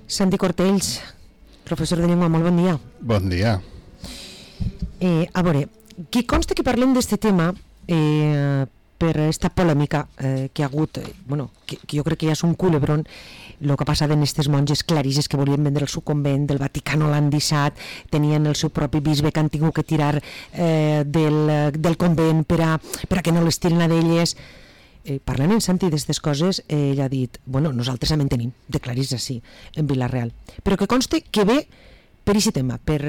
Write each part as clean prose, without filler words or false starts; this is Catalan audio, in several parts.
Santi Cortells, professor de llengua, molt bon dia. Bon dia. A veure, qui consta que parlem d'este tema per esta polèmica que ha hagut, que jo crec que ja és un culebron, el que passava en aquestes monges clarisses que volien vendre el seu convent, del Vaticano l'han deixat, tenien el seu propi bisbe que han tingut que tirar del convent per a que no les tiren a d'elles. Parlant en Santi d'aquestes coses, ell ha dit, nosaltres també en tenim de clarisses, sí, en Vila-real, però que conste que ve per aquest tema, per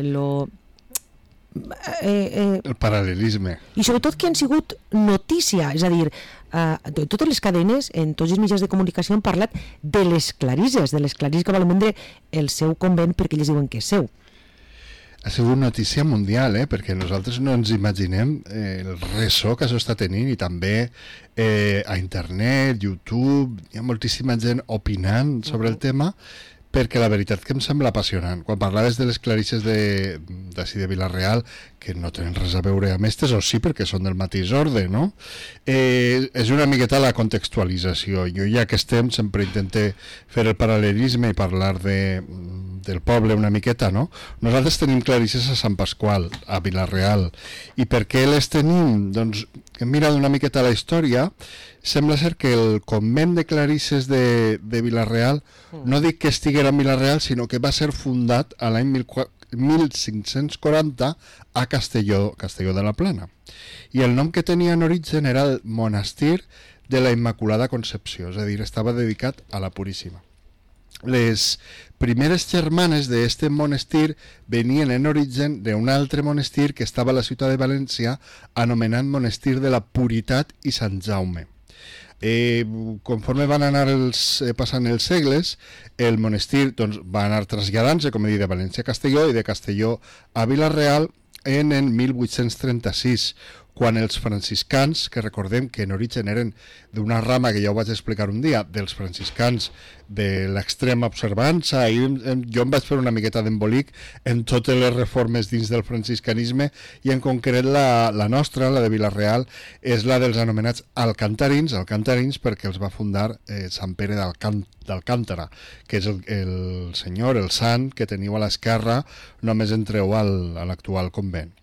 el paral·lelisme. I sobretot que han sigut notícia, és a dir, totes les cadenes, en tots els mitjans de comunicació han parlat de les clarisses que volen vendre el seu convent perquè ells diuen que és seu. Ha sigut notícia mundial, perquè nosaltres no ens imaginem el ressò que això està tenint, i també a internet, YouTube, hi ha moltíssima gent opinant sobre el tema, perquè la veritat que em sembla apassionant. Quan parlaves de les clarisses d'ací de Vila-real, que no tenen res a veure amb aquestes, o sí, perquè són del mateix ordre, no? És una miqueta la contextualització. Jo, ja que estem, sempre intenté fer el paral·lelisme i parlar del poble una miqueta, no? Nosaltres tenim clarisses a Sant Pasqual, a Vila-real. I per què les tenim? Doncs, hem mirat una miqueta la història. Sembla ser que el convent de clarisses de Vila-real, no dic que estiguera a Vila-real, sinó que va ser fundat a l'any 1540 a Castelló de la Plana. I el nom que tenia en origen era el Monestir de la Immaculada Concepció, és a dir, estava dedicat a la Puríssima. Les primeres germanes d'este monestir venien en origen d'un altre monestir que estava a la ciutat de València, anomenat Monestir de la Puritat i Sant Jaume. Conforme van anar passant els segles, el monestir va anar traslladant-se, com he dit, de València a Castelló i de Castelló a Vila-real en el 1836, quan els franciscans, que recordem que en origen eren d'una rama que ja ho vaig explicar un dia, dels franciscans de l'extrema observança, i jo em vaig fer una miqueta d'embolic en totes les reformes dins del franciscanisme, i en concret la nostra, la de Vila-real, és la dels anomenats alcantarins perquè els va fundar Sant Pere d'Alcántara, que és el senyor, el sant, que teniu a l'esquerra, només entreu a l'actual convent.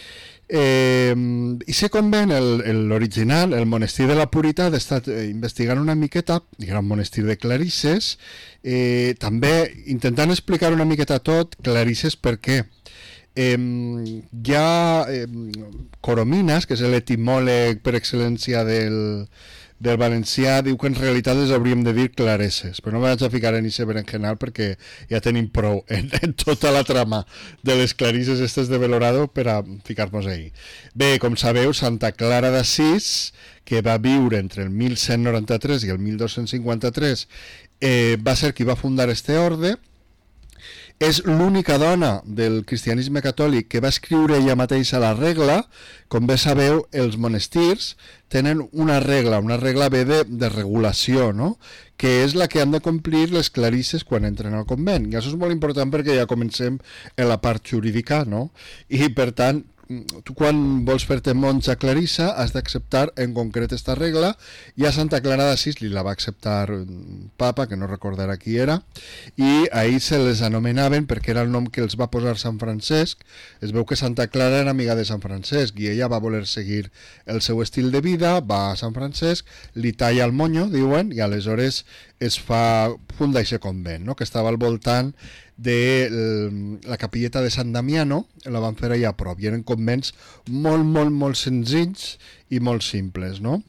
I se convent, l'original, el monestir de la Puritat, he estat investigant una miqueta, era un monestir de clarisses, també intentant explicar una miqueta tot, clarisses per què. Hi ha Coromines, que és l'etimòleg per excel·lència del valencià, diu que en realitat les hauríem de dir claresses, però no me vaig a ficar en aquest berenjenal perquè ja tenim prou en tota la trama de les clarisses estes de Belorado per a ficar-nos ahí. Bé, com sabeu, Santa Clara d'Assís, que va viure entre el 1193 i el 1253, va ser qui va fundar este orde. És l'única dona del cristianisme catòlic que va escriure ella mateixa la regla. Com bé sabeu, els monestirs tenen una regla bé de regulació, no? Que és la que han de complir les clarisses quan entren al convent. I això és molt important perquè ja comencem en la part jurídica, no? I per tant, tu quan vols fer-te monja clarissa has d'acceptar en concret esta regla, i a Santa Clara d'Assís li la va acceptar un papa, que no recordarà qui era, i ahir se les anomenaven perquè era el nom que els va posar Sant Francesc. Es veu que Santa Clara era amiga de Sant Francesc i ella va voler seguir el seu estil de vida, va a Sant Francesc, li talla el monyo, diuen, i aleshores es funda aquest convent, no? Que estava al voltant de la capilleta de Sant Damiano, la van fer allà a prop, i eren convents molt senzills i molt simples, no?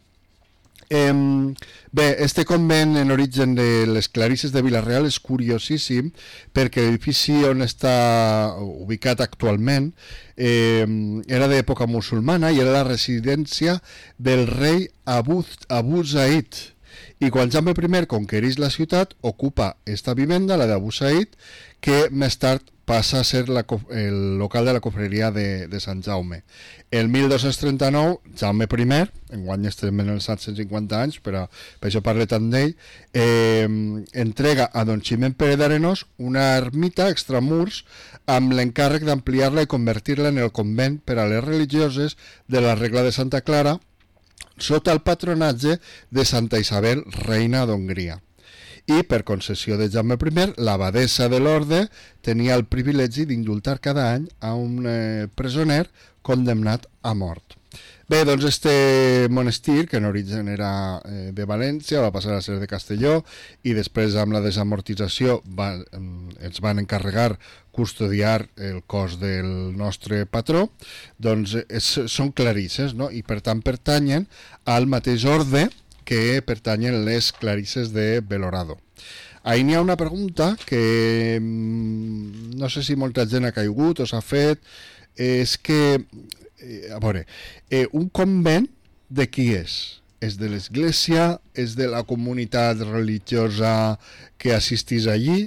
Bé, este convent en origen de les clarisses de Vila-real és curiosíssim perquè l'edifici on està ubicat actualment era d'època musulmana i era la residència del rei Abu Zaid. I quan Jaume I conquerís la ciutat, ocupa esta vivenda, la d'Abu Zaid, que més tard passa a ser el local de la cofreria de Sant Jaume. El 1239, Jaume I, enguany estem en els 750 anys, però per això parle tant d'ell, entrega a don Ximent Pere d'Arenós una ermita extramurs amb l'encàrrec d'ampliar-la i convertir-la en el convent per a les religioses de la regla de Santa Clara, sota el patronatge de Santa Isabel, reina d'Hongria. i per concessió de Jaume I, l'abadessa de l'orde tenia el privilegi d'indultar cada any a un presoner condemnat a mort. Bé, doncs este monestir, que en origen era de València, va passar a ser de Castelló i després amb la desamortització ens van encarregar custodiar el cos del nostre patró, doncs són clarisses, no? I per tant pertanyen al mateix orde que pertanyen les clarisses de Belorado. Ahir n'hi ha una pregunta que no sé si molta gent ha caigut o s'ha fet, és que a veure, un convent de qui és? És de l'església? És de la comunitat religiosa que assistís allí?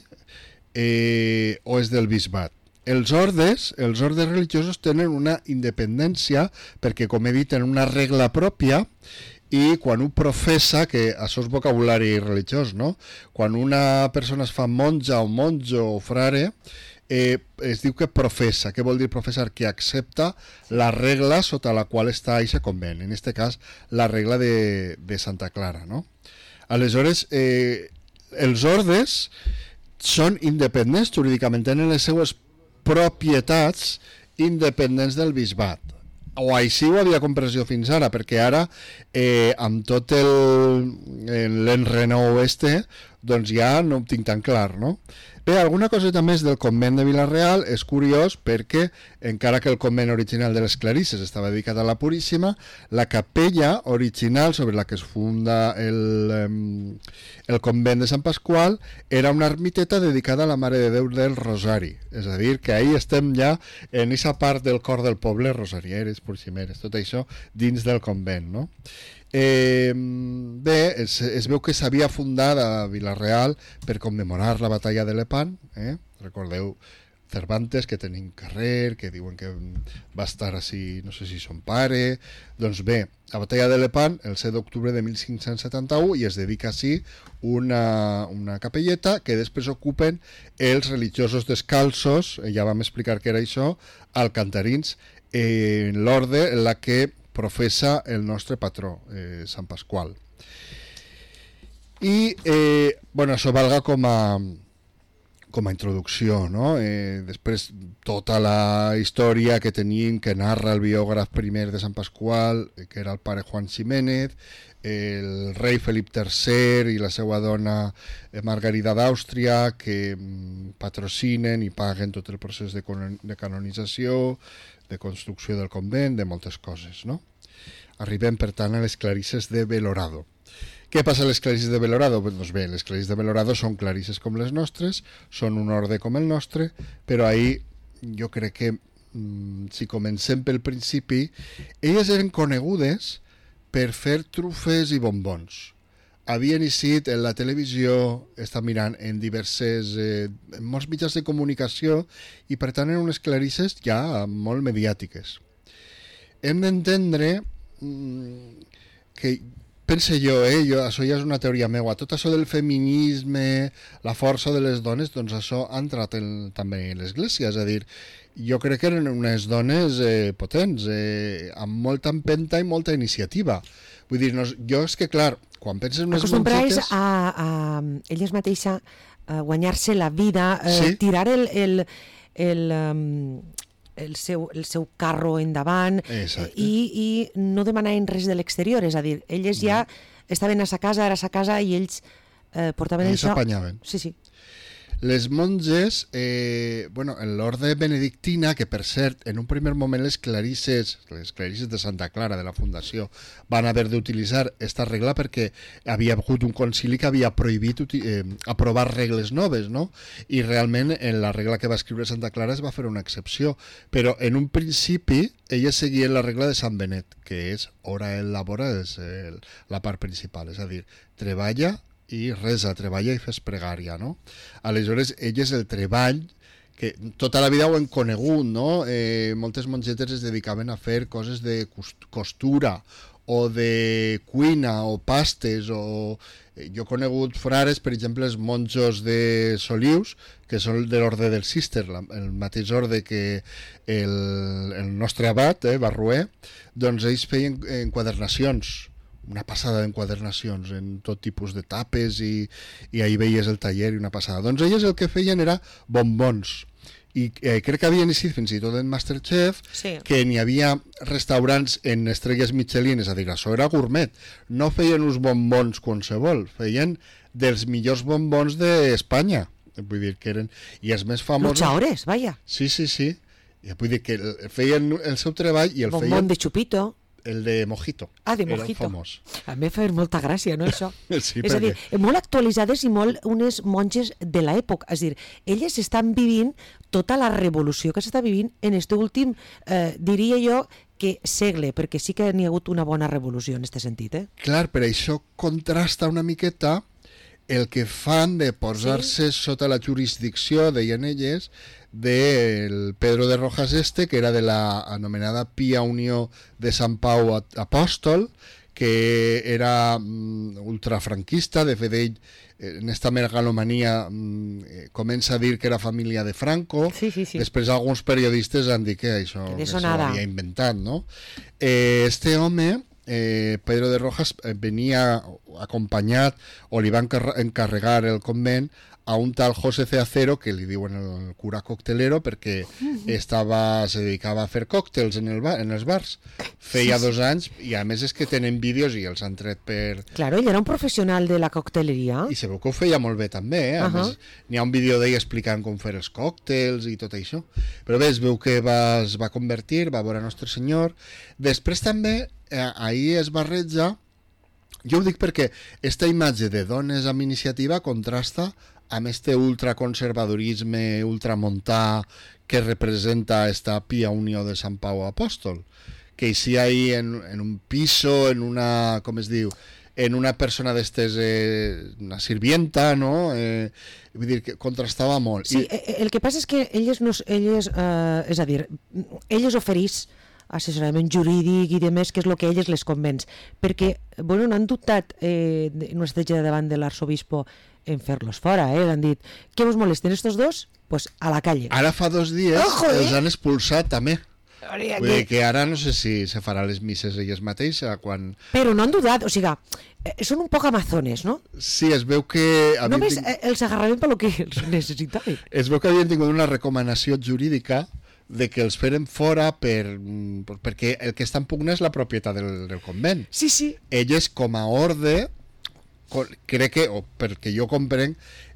O és del bisbat? Els ordes religiosos tenen una independència perquè, com he dit, tenen una regla pròpia i quan un professa, que això és vocabulari religiós, no? Quan una persona es fa monja o monjo o frare, es diu que professa. Què vol dir professar? Que accepta la regla sota la qual està aquest convent, en aquest cas la regla de Santa Clara, no? Aleshores, els ordes són independents jurídicament, tenen les seues propietats independents del bisbat, o així ho havia comprensió fins ara, perquè ara amb tot l'enrenou doncs ja no ho tinc tan clar, no? Bé, alguna coseta més del convent de Vila-real. És curiós perquè, encara que el convent original de les Clarisses estava dedicat a la Puríssima, la capella original sobre la que es funda el convent de Sant Pasqual era una ermiteta dedicada a la Mare de Déu del Rosari. És a dir, que ahir estem ja en aquesta part del cor del poble, rosarieres, purximeres, tot això dins del convent, no? Bé, es veu que s'havia fundat a Vila-real per commemorar la batalla de Lepant, recordeu Cervantes, que tenim carrer, que diuen que va estar així, no sé si son pare. Doncs bé, la batalla de Lepant el 7 d'octubre de 1571, i es dedica així una capelleta que després ocupen els religiosos descalços, ja vam explicar què era això, alcantarins, en l'orde en la que professa el nostre patró, Sant Pasqual. I bueno, això valga com a introducció, no? Després tota la història que tenim, que narra el biògraf primer de Sant Pasqual, que era el pare Juan Ximénez, el rei Felip III i la seva dona Margarida d'Àustria, que patrocinen i paguen tot el procés de canonització, de construcció del convent, de moltes coses, no? Arribem, per tant, a les clarisses de Belorado. Què passa a les clarisses de Belorado? Doncs bé, les clarisses de Belorado són clarisses com les nostres, són un orde com el nostre, però ahir jo crec que, si comencem pel principi, elles eren conegudes per fer trufes i bombons. Havien eixit en la televisió, està mirant en en molts mitjans de comunicació, i per tant eren unes clarisses ja molt mediàtiques. Hem d'entendre que, pense jo, això ja és una teoria meva, tot això del feminisme, la força de les dones, doncs això ha entrat també en l'Església, és a dir, jo crec que eren unes dones potents, amb molta empenta i molta iniciativa. Vull dir, jo és que, clar, quan penses en unes mongetes... a elles mateixes guanyar-se la vida, sí? Tirar el seu carro endavant i no demanaven res de l'exterior, és a dir, elles ja estaven a sa casa, era a sa casa, i ells portaven ells això. S'apanyaven. Sí. Les monges, bueno, en l'orde benedictina, que per cert, en un primer moment les clarisses de Santa Clara, de la Fundació, van haver d'utilitzar esta regla perquè havia hagut un concili que havia prohibit aprovar regles noves, no? I realment en la regla que va escriure Santa Clara es va fer una excepció, però en un principi elles seguien la regla de Sant Benet, que és ora el labora, és la part principal, és a dir, treballa i resa, treballa i fes pregària, no? Aleshores, elles el treball, que tota la vida ho hem conegut, no? Moltes mongetes es dedicaven a fer coses de costura o de cuina o pastes, o jo he conegut frares, per exemple, els monjos de Solius, que són de l'orde del Cister, el mateix orde que el nostre abat, Barruer, doncs ells feien enquadernacions una passada d'enquadernacions en tot tipus de tapes i ahí veies el taller i una passada. Doncs elles el que feien era bombons. I crec que havien eixit fins i tot en Masterchef, sí, que n'hi havia restaurants en estrelles Michelin, és a dir, això era gourmet. No feien uns bombons qualsevol, feien dels millors bombons d'Espanya. Vull dir que eren... I els més famosos... Luchadores, vaja. Sí. I vull dir que feien el seu treball i el bombón feien... Bombón de Chupito. El de Mojito. Ah, de Mojito. Era famós. A mi fa molta gràcia, no, això? Sí, és a dir, molt actualitzades i molt unes monges de l'època. És a dir, elles estan vivint tota la revolució que s'està vivint en este últim, diria jo, que segle, perquè sí que n'hi ha hagut una bona revolució en aquest sentit. Clar, per això contrasta una miqueta el que fan de posar-se sota la jurisdicció, deien elles, del Pedro de Rojas que era de la anomenada Pia Unió de Sant Pau Apòstol, que era ultrafranquista. De fet, ell en esta megalomania comença a dir que era família de Franco. Sí. Després alguns periodistes han dit que això s'ho havia inventat, no? Este home, Pedro de Rojas, venia acompanyat, o li van encarregar el convent a un tal José C. Acero, que li diuen el cura coctelero, perquè se dedicava a fer còctels en els bars. Feia 2 anys, i a més és que tenen vídeos i els han tret per... Claro, ell era un professional de la cocteleria. I se veu que ho feia molt bé també, A més, n'hi ha un vídeo d'ell explicant com fer els còctels i tot això. Però bé, es veu que es va convertir, va veure Nostre Senyor. Després també, ahir es barreja... Jo ho dic perquè esta imatge de dones amb iniciativa contrasta amb este ultraconservadorisme ultramontà que representa esta Pia Unió de Sant Pau Apòstol, que així ahí en un piso, en una, com es diu, en una persona d'estes, una sirvienta, no? Vull dir que contrastava molt. Sí, el que passa és que elles és a dir, elles oferís assessorament jurídic i demés, que és el que elles les convenç, perquè, bueno, no han dubtat una estratègia davant de l'arsobispo en fer-los fora, han dit, què vos molesten estos dos? Pues a la calle. Ara fa 2 dies els han expulsat també. Vull dir que ara no sé si se farà les misses elles mateixes quan... Però no han dudat, o sigui, són un poc amazones, no? Sí, es veu que... Només els agarraven pel que els necessitaven. Es veu que havien tingut una recomanació jurídica de que els feren fora perquè el que està en pugna és la propietat del convent. Sí. Elles, com a orde, crec que, o perquè jo comprenc,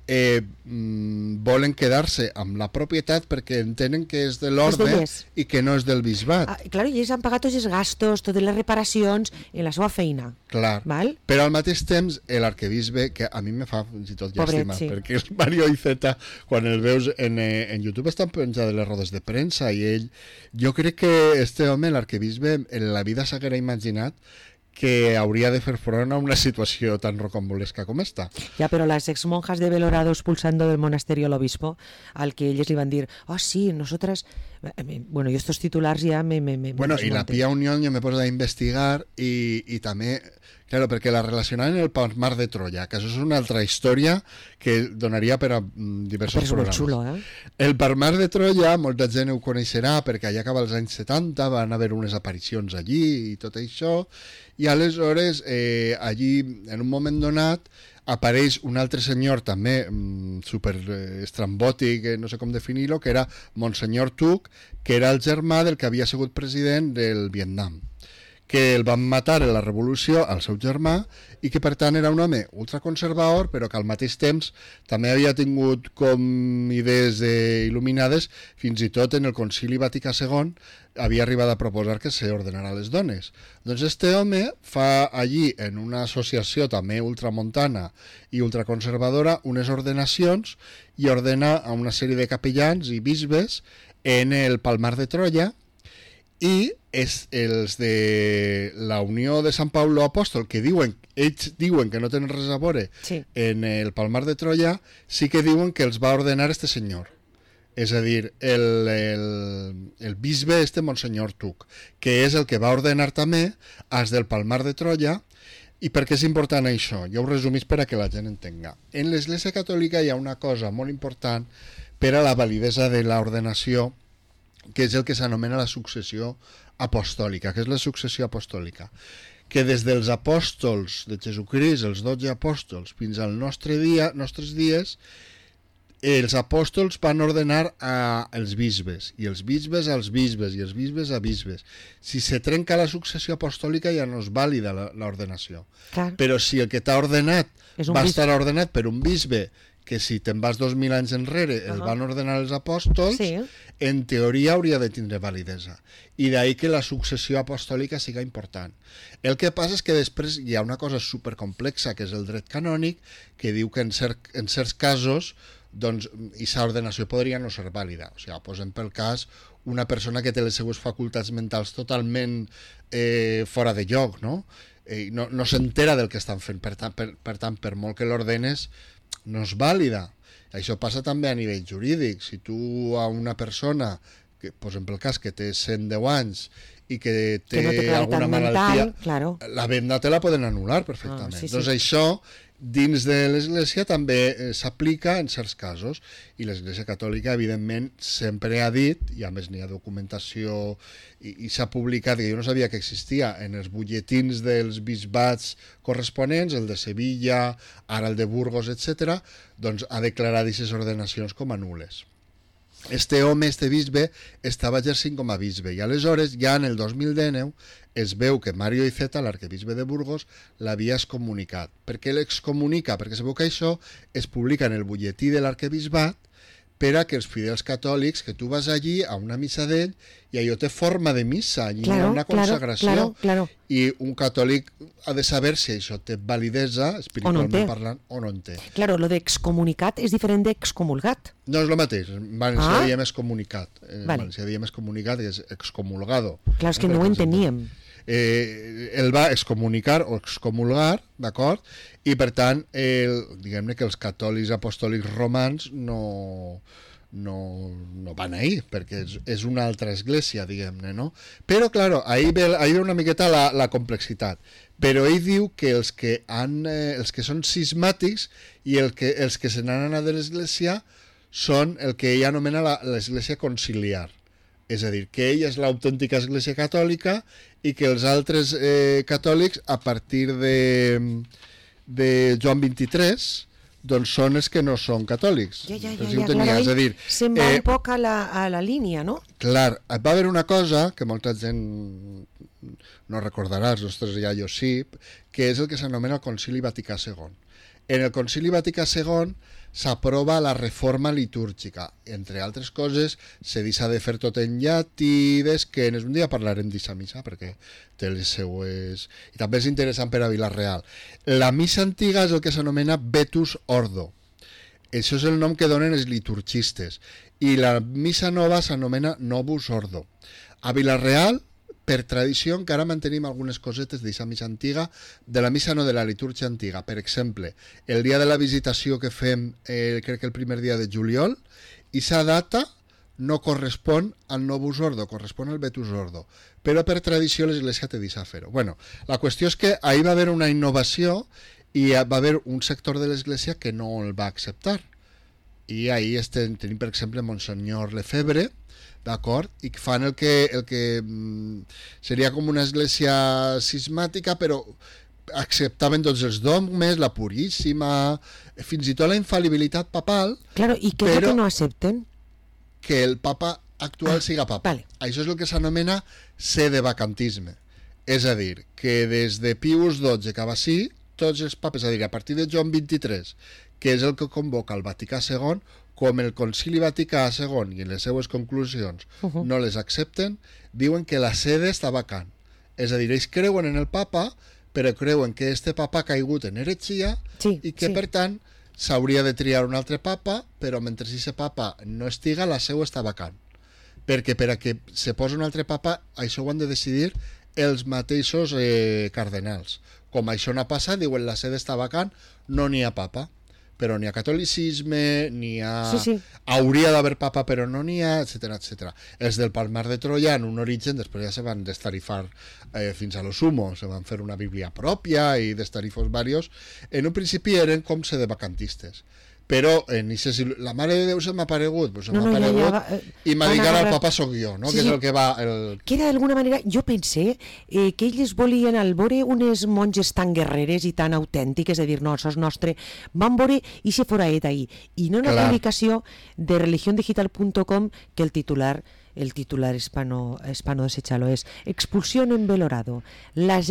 volen quedar-se amb la propietat perquè entenen que és de l'orde i que no és del bisbat. Clar, i ells han pagat tots els gastos, totes les reparacions en la seva feina. Clar, val? Però al mateix temps l'arquebisbe, que a mi me fa fins i tot llàstima, sí. perquè és Mario Iceta, quan el veus en YouTube estan penjades les rodes de premsa i ell, jo crec que este home, l'arquebisbe, en la vida s'haguera imaginat que hauria de fer front a una situació tan rocambolesca com esta. Ja, però les exmonjas de Belorado expulsando del monasterio al obispo, al que ellos iban a dir, sí, nosotras... Bueno, yo estos titulars ja me bueno, i la Pia Unió jo me poso a investigar i també, claro, perquè la relacionaven amb el Palmar de Troya, que això és una altra història que donaria per a diversos programes. Xulo, El Palmar de Troya, molta gent ho coneixerà perquè allà acaba els anys 70, van haver unes aparicions allí i tot això, i aleshores allí, en un moment donat, apareix un altre senyor també super estrambòtic, no sé com definir-lo, que era Monsenyor Tuc, que era el germà del que havia sigut president del Vietnam, que el van matar en la revolució al seu germà i que per tant era un home ultraconservador però que al mateix temps també havia tingut com idees il·luminades, fins i tot en el Concili Vaticà II havia arribat a proposar que s'ordenara a les dones. Doncs este home fa allí, en una associació també ultramontana i ultraconservadora, unes ordenacions i ordena a una sèrie de capellans i bisbes en el Palmar de Troya, i els de la Unió de Sant Pau Apòstol, que ells diuen que no tenen res a veure en el Palmar de Troya, sí que diuen que els va ordenar este senyor. És a dir, el bisbe Monsenyor Tuc, que és el que va ordenar també als del Palmar de Troya. I per què és important això? Jo ho resumís per a que la gent entenga. En l'Església Catòlica hi ha una cosa molt important per a la validesa de l'ordenació, que és el que s'anomena la successió apostòlica. Què és la successió apostòlica? que des dels apòstols de Jesucrist, els 12 apòstols, fins al nostres dies, els apòstols van ordenar als bisbes, i els bisbes als bisbes, i els bisbes a bisbes. Si se trenca la successió apostòlica ja no és vàlida l'ordenació. Però si el que t'ha ordenat va estar ordenat per un bisbe, que si te'n vas 2000 anys enrere el van ordenar els apòstols, en teoria hauria de tindre validesa. I d'ahí que la successió apostòlica siga important. El que passa és que després hi ha una cosa supercomplexa, que és el dret canònic, que diu que en certs casos doncs aquesta ordenació podria no ser vàlida. O sigui, posem pel cas una persona que té les seues facultats mentals totalment fora de lloc, no? No s'entera del que estan fent. Per tant, per molt que l'ordenes, no és vàlida. Això passa també a nivell jurídic. Si tu a una persona, que posem pel cas, que té 110 anys i que té alguna malaltia, la venda te la poden anul·lar perfectament. Doncs això dins de l'Església també s'aplica en certs casos, i l'Església Catòlica evidentment sempre ha dit, i a més n'hi ha documentació i s'ha publicat, que jo no sabia que existia, en els butlletins dels bisbats corresponents, el de Sevilla, ara el de Burgos, etc., doncs ha declarat aquestes ordenacions com a nul·les. Este home, este bisbe, estava exercint com a bisbe, i aleshores ja en el 2019 es veu que Mario Iceta, l'arquebisbe de Burgos, l'havia excomunicat. Per què l'excomunica? Perquè sabeu que això es publica en el butlletí de l'arquebisbat per a que els fidels catòlics, que tu vas allí a una missa d'ell i allò té forma de missa, allí hi ha una consagració, i un catòlic ha de saber si això té validesa, espiritualment parlant, o no en té. Claro, lo de excomunicat és diferent d'excomulgat. No és el mateix, en valencià diem excomunicat, en valencià diem excomunicat, que és excomulgado. Clar, és que no ho enteníem. El va excomunicar o excomulgar, d'acord? I per tant, diguem-ne que els catòlics apostòlics romans no van ahí, perquè és una altra església, diguem-ne, no? Però, clar, ahí ve una miqueta la complexitat. Però ell diu que els que són cismàtics i els que se n'han anat de l'església són el que ell anomena l'església conciliar. És a dir, que ell és l'autèntica església catòlica i que els altres catòlics, a partir de Joan 23, doncs són els que no són catòlics. Ja, se'n va un poc a la línia, no? Clar, va haver una cosa que molta gent no recordarà, els nostres iaios sí, que és el que s'anomena el Concili Vaticà II. En el Concili Vaticà II s'aprova la reforma litúrgica. Entre altres coses, se deixa de fer tot en llatí, d'esquenes. Un dia parlarem d'aquesta missa, perquè té les seues... I també és interessant per a Vila-real. La missa antiga és el que s'anomena Vetus Ordo. Això és el nom que donen els liturgistes. I la missa nova s'anomena Novus Ordo. A Vila-real, per tradició, encara mantenim algunes cosetes d'aquesta missa antiga, de la missa no, de la litúrgia antiga. Per exemple, el dia de la visitació que fem, crec que el primer dia de juliol, i sa data no correspon al Novus Ordo, correspon al Vetus Ordo. Però per tradició l'Església té deixat fer-ho. Bueno, la qüestió és que ahir va haver una innovació i va haver un sector de l'Església que no el va acceptar. I ahir tenim, per exemple, Monsenyor Lefebvre, d'acord? I fan el que seria com una església cismàtica, però acceptaven tots els dogmes, la puríssima, fins i tot la infal·libilitat papal. Claro, i què és el que no accepten? Que el papa actual siga papa. Vale. Això és el que s'anomena sedevacantisme. És a dir, que des de Pius XII cap així, tots els papes, és a dir, a partir de Joan 23, que és el que convoca el Vaticà II, com el Concili Vaticà II i les seues conclusions no les accepten, diuen que la sede està vacant. És a dir, ells creuen en el papa, però creuen que este papa ha caigut en heretgia i que, per tant, s'hauria de triar un altre papa, però mentre aquest papa no estiga, la seu està vacant. Perquè per a que se posi un altre papa, això ho han de decidir els mateixos cardenals. Com això no ha passat, diuen la sede està vacant, no n'hi ha papa. Però n'hi ha catolicisme, n'hi ha... Hauria d'haver papa, però no n'hi ha, etc. Els del Palmar de Troia, en un origen, després ja se van destarifar fins a lo sumo, se van fer una bíblia pròpia i destarifos varios. En un principi eren com sedevacantistes. però la Mare de Déu se m'ha aparegut, pues No, m'ha no, ja, aparegut ja, i m'ha van dit que ara el agarrar- papa sóc jo, no? Sí, Que és sí. el que va... Que era d'alguna manera, jo pensé que ells volien al veure unes monges tan guerreres i tan autèntiques, de dir, no, això és nostre, van veure i se foraet ahí. I no una Clar. publicació de religiondigital.com que el titular hispano desechalo es expulsión en Belorado. Las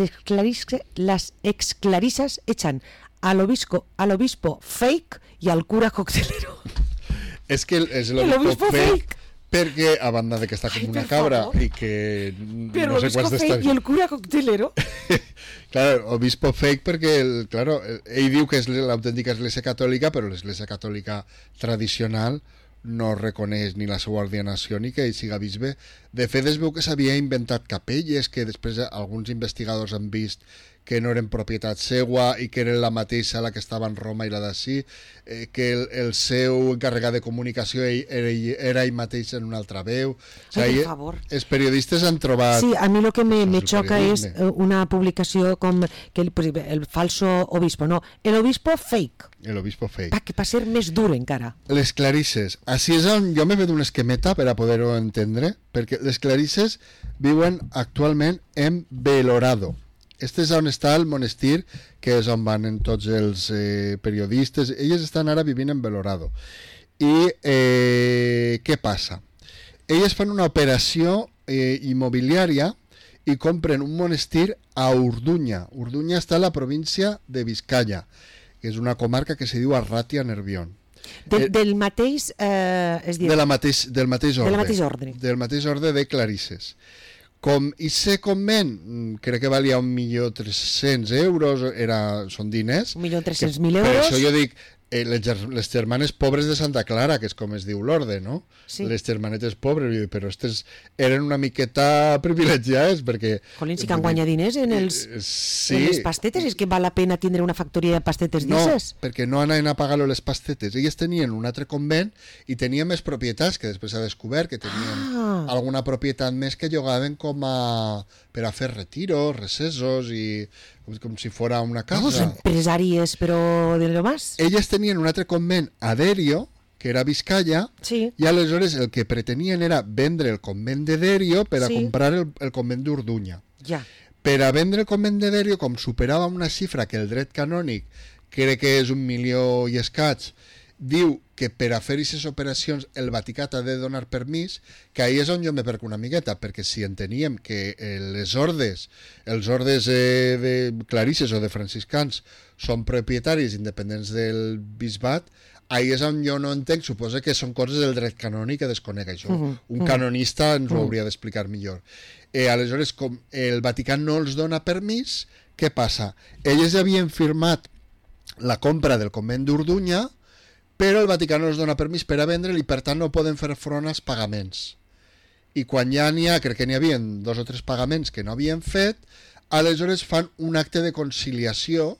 exclarisas echan al obispo fake y al cura coctelero. És que és El obispo fake. perquè, a banda de que està com Ai, una per cabra favor. i que Pero no sé el obispo quants fake y el cura coctelero. Claro, obispo fake perquè, ell diu que és l'autèntica església catòlica, però l'església catòlica tradicional no reconeix ni la seva ordenació ni que ell siga bisbe. De fet, es veu que s'havia inventat capelles que després alguns investigadors han vist que no eren propietat seua i que eren la mateixa la que estava en Roma i la d'ací, que el seu encarregat de comunicació era ell mateix en una altra veu. Ai, per favor. Els periodistes han trobat... Sí, a mí lo que Eso me es el choca es periodismo. una publicación con que el falso obispo, no, el obispo fake, El obispo fake. para ser més dur encara. Les clarisses. Així és on jo m'he fet un esquemeta per a poder-ho entendre, perquè les clarisses viuen actualment en Belorado. Este és on està el monestir, que és on van en tots els periodistes. Elles estan ara vivint en Belorado. I què passa? Elles fan una operació immobiliària i compren un monestir a Urduña. Urduña està a la província de Vizcaya, que és una comarca que se diu Arratia-Nervión. Del mateix, és dir, Del mateix ordre. mateix ordre. Del mateix ordre de clarisses. Com ese convent, crec que valia 1.300.000 euros, són diners. 1.300.000 Per euros. això jo dic, les germanes pobres de Santa Clara, que és com es diu l'orde, no? Sí. Les germanetes pobres, però aquestes eren una miqueta privilegiades, perquè... Jolín, sí que han guanyat diners en les pastetes, és que val la pena tindre una factoria de pastetes No, d'esses. perquè no anaven a pagar-lo les pastetes. Elles tenien un altre convent i tenien més propietats, que després s'ha descobert que tenien alguna propietat més que llogaven per a fer retiros, recessos i com si fora una casa. Vamos, empresàries, però de lo más. Elles tenien un altre convent a Derio, que era a Vizcaya, Sí. i aleshores el que pretenien era vendre el convent de Derio per a Sí. comprar el convent d'Urduña. Ja. Per a vendre el convent de Derio, com superava una xifra que el dret canònic crec que és 1 milió i escaig, diu que per a fer aquestes operacions el Vaticà t'ha de donar permís, que ahí és on jo me perc una miqueta, perquè si enteníem que els ordes de clarisses o de franciscans són propietaris independents del bisbat, ahí és on jo no entenc, suposa que són coses del dret canònic que desconec això. Un canonista ens ho hauria d'explicar millor. Aleshores, com el Vaticà no els dona permís, què passa? Elles ja havien firmat la compra del convent d'Urduña, però el Vaticà no els dona permís per a vendre'l i per tant no poden fer front als pagaments. I quan ja n'hi ha, crec que n'hi havia 2 o 3 pagaments que no havien fet, aleshores fan un acte de conciliació,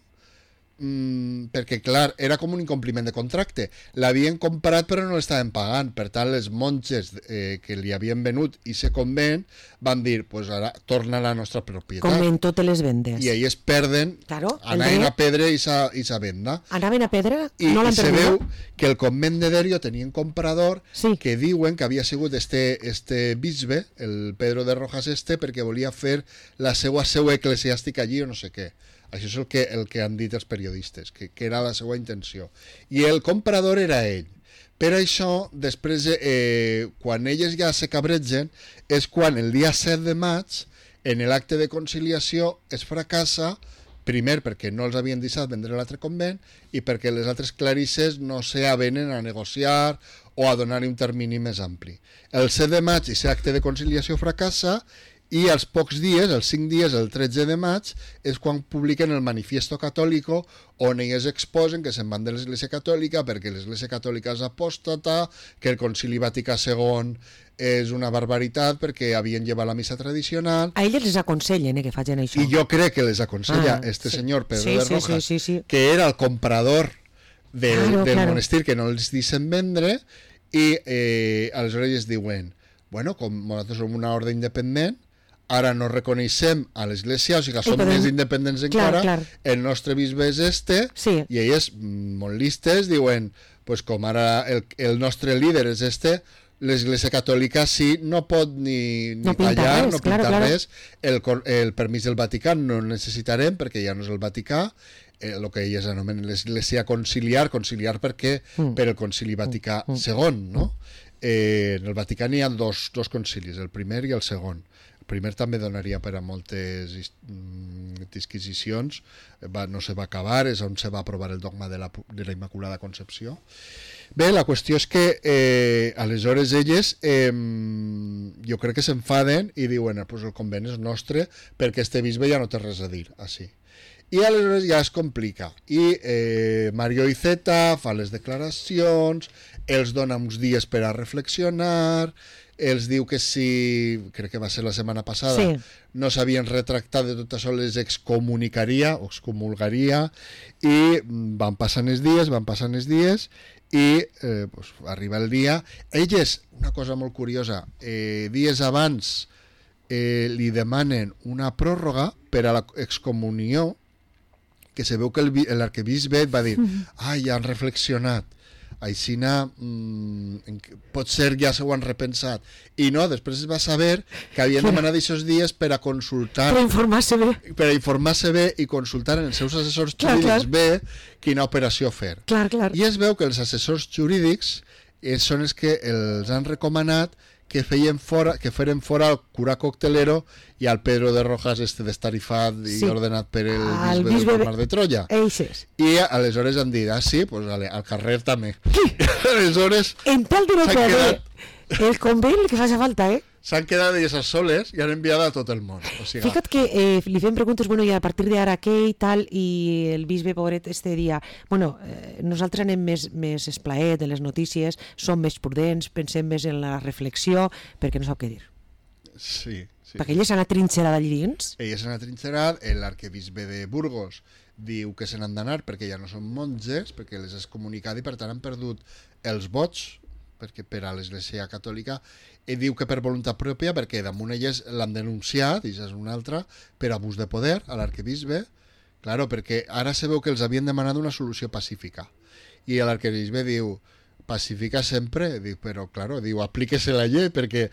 perquè clar, era com un incompliment de contracte. L'havien comprat però no l'estaven pagant, per tant les monges que li havien venut i se convent van dir, pues ara torna a la nostra propietat. Com en totes les vendes. I elles perden, Claro, el anaven dret. a perdre i sa venda. Anaven a pedra, I, no i l'han se perdut. veu que el convent de Derio tenia un comprador Sí. que diuen que havia sigut este bisbe, el Pedro de Rojas perquè volia fer la seva seu eclesiàstica allí o no sé què. Això és el que han dit els periodistes, que era la seva intenció. I el comprador era ell. Per això, després, quan elles ja se cabregen, és quan el dia 7 de maig, en l'acte de conciliació, es fracassa, primer perquè no els havien deixat vendre l'altre convent i perquè les altres clarisses no s'avenen a negociar o a donar-hi un termini més ampli. El 7 de maig aquest acte de conciliació fracassa i als pocs dies, els 5 dies, el 13 de maig, és quan publiquen el Manifiesto Católico, on ells exposen que se'n van de l'Església Catòlica perquè l'Església Catòlica és apòstata, que el Concili Vaticà II és una barbaritat perquè havien llevat la missa tradicional. A elles les aconsellen que facin això. I jo crec que les aconsella sí. senyor Pedro Sí, de sí, Rojas, sí. que era el comprador del Claro. monestir que no els deixen vendre i aleshores ells diuen, bueno, com nosaltres som una ordre independent, ara no reconeixem a l'Església, o sigui que som més independents encara, el nostre bisbe és sí. i ells, molt listes, diuen, pues com ara el nostre líder és l'Església Catòlica sí no pot ni tallar, no pintar res, el permís del Vaticà no el necessitarem perquè ja no és el Vaticà, el que ells anomenen l'Església conciliar perquè per el concili Vaticà II, no? En el Vaticà n'hi ha dos concilis, el primer i el segon. El primer també donaria per a moltes disquisicions, no se va acabar, és on se va aprovar el dogma de la Immaculada Concepció. Bé, la qüestió és que aleshores elles jo crec que s'enfaden i diuen, pues el convent és nostre perquè este bisbe ja no té res a dir, així. I aleshores ja es complica i Mario Iceta fa les declaracions, els dona uns dies per a reflexionar, els diu que si, crec que va ser la setmana passada, sí, no s'havien retractat de tot això, les excomulgaria i van passant els dies i pues, arriba el dia. Elles, una cosa molt curiosa, dies abans li demanen una pròrroga per a l'excomunió, que se veu que l'arquebisbe va dir ja han reflexionat, aixina pot ser ja s'ho han repensat, i no, després es va saber que havien demanat aquests dies per a consultar, per a informar-se bé i consultar en els seus assessors jurídics bé quina operació fer. I es veu que els assessors jurídics són els que els han recomanat que feren fora al cura coctelero i al Pedro de Rojas destarifat i ordenat per el bisbe del Mar de Troya. I aleshores han dit, sí, pues al carrer també. Aleshores en tal directe el convent que faci falta, s'han quedat elles soles i han enviat a tot el món. O sigui, fica't que li fem preguntes, i a partir d'ara què i tal, i el bisbe pobret este dia, nosaltres anem més esplaet de les notícies, som més prudents, pensem més en la reflexió, perquè no sap què dir. Sí. Perquè elles s'han atrinxerat allà dins. Elles s'han atrinxerat, l'arquebisbe de Burgos diu que se n'han d'anar perquè ja no són monges, perquè les has comunicat i per tant han perdut els vots perquè per a l'Església Catòlica, i diu que per voluntat pròpia, perquè damunt elles l'han denunciat, i és una altra, per abús de poder a l'arquebisbe, claro, perquè ara se veu que els havien demanat una solució pacífica, i l'arquebisbe diu, pacífica sempre, diu, però claro, diu, aplíquese la llei, perquè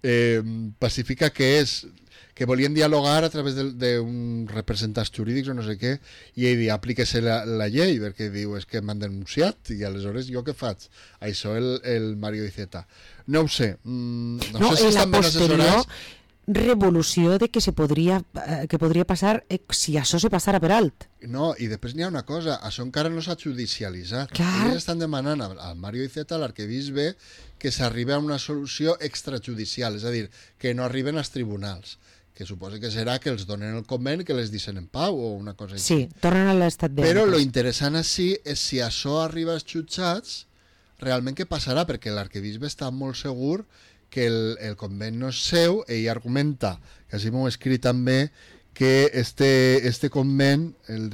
pacífica què és? Que volien dialogar a través d'un representants jurídics o no sé què, i ell diu, aplíquese la llei, perquè diu, és que m'han denunciat, i aleshores jo què faig? Això el Mario Iceta. No ho sé. No sé si estan ben assessorats. Revolució de que podria passar si això se passara per alt. No, i després n'hi ha una cosa, això encara no s'ha judicialitzat. Ells estan demanant al Mario Iceta, a l'arquebisbe, que s'arribi a una solució extrajudicial, és a dir, que no arriben als tribunals, que suposa que serà que els donen el convent i que les deixen en pau o una cosa així. Sí, tornen a l'estat de... Però lo interessant així és si això arriba als jutjats, realment què passarà? Perquè l'arquebisbe està molt segur que el convent no és seu, ell argumenta, que així m'ho he escrit també, que este convent, el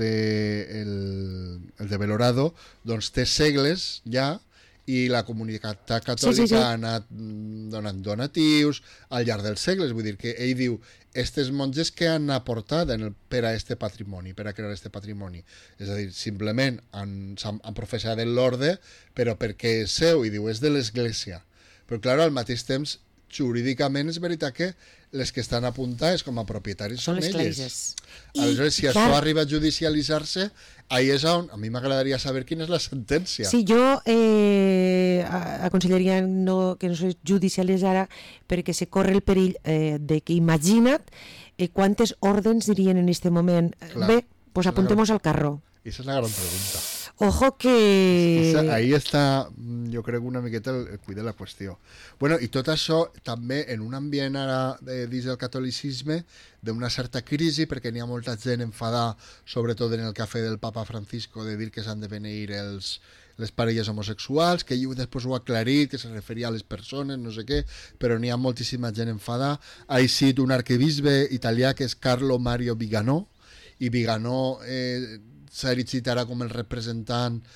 de Belorado, doncs té segles ja, i la comunitat catòlica ha anat donant donatius al llarg dels segles, vull dir que ell diu, estes monges que han aportat per a este patrimoni, per a crear este patrimoni, és a dir, simplement han professat l'orde, però perquè és seu, i diu, és de l'Església. Però clar, al mateix temps, jurídicament és veritat que les que estan apuntades com a propietaris són elles. Aleshores, si això arriba a judicialitzar-se, ahí és on a mi m'agradaria saber quina és la sentència. Sí, jo aconsellaria que no se judicialitzara perquè se corre el perill de que, imagina't, quantes ordens dirien en aquest moment. Bé, pues apuntemos al carro. Esa es la gran pregunta. Ojo que... Ahí està, jo crec, una miqueta el cuid de la qüestió. Bueno, i tot això també en un ambient ara dins del catolicisme d'una certa crisi, perquè n'hi ha molta gent enfadada, sobretot en el cafè del Papa Francisco, de dir que s'han de beneir les parelles homosexuals, que ell després ho ha aclarit, que se referia a les persones, no sé què, però n'hi ha moltíssima gent enfadada. Ha eixit un arquebisbe italià que és Carlo Mario Viganò, i Viganò s'ha erigit ara com el representant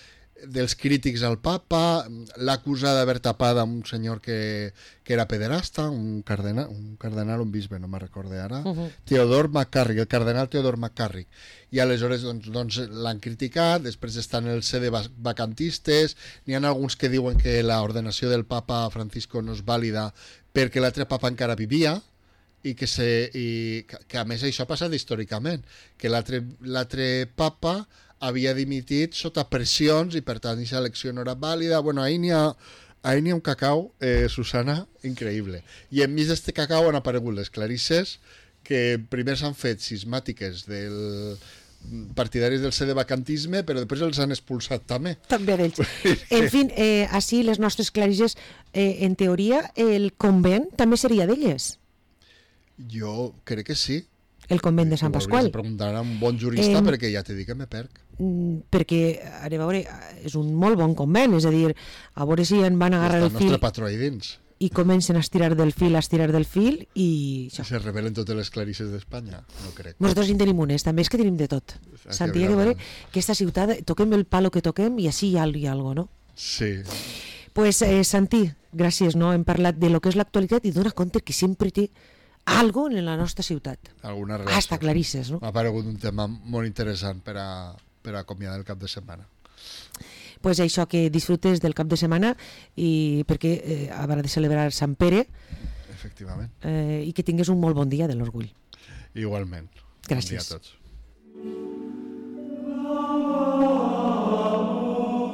dels crítics al papa, l'acusa d'haver tapat a un senyor que era pederasta, un cardenal, un bisbe, no me'n recordo ara, Teodor McCarrick, el cardenal Teodor McCarrick. I aleshores doncs l'han criticat, després estan els sedevacantistes, n'hi ha alguns que diuen que l'ordenació del papa Francisco no és vàlida perquè l'altre papa encara vivia, i que a més això ha passat històricament, que l'altre papa havia dimitit sota pressions i per tant aquesta elecció no era vàlida. Bueno, ahir n'hi ha un cacau, Susana, increïble. I enmig d'aquest cacau han aparegut les clarisses que primer s'han fet cismàtiques partidaris del sedevacantisme, però després els han expulsat també. També d'ells. En fi, així les nostres clarisses, en teoria, el convent també seria d'elles. Jo crec que sí. El convent de Sant Pasqual. Hauries de preguntar a un bon jurista perquè ja t'he dit que me perc. Perquè, a veure, és un molt bon convent, és a dir, a veure si en van agarrar el fil... Està el nostre patró ahí dins. I comencen a estirar del fil i... I se revelen totes les clarisses d'Espanya, no crec. Nosaltres en tenim unes, també és que tenim de tot. Santi, que veure que aquesta ciutat, toquem el palo que toquem i així hi ha algo, no? Sí. Pues, Santi, gràcies, no? Hem parlat de lo que és l'actualitat i dona compte que sempre té algo en la nostra ciutat. Alguna relació. Hasta clarisses, no? M'ha aparegut un tema molt interessant per a acomiadar el cap de setmana. Pues això, que disfrutes del cap de setmana i perquè haurà de celebrar Sant Pere. Efectivament. I que tingues un molt bon dia de l'orgull. Igualment. Gràcies. Bon dia a tots.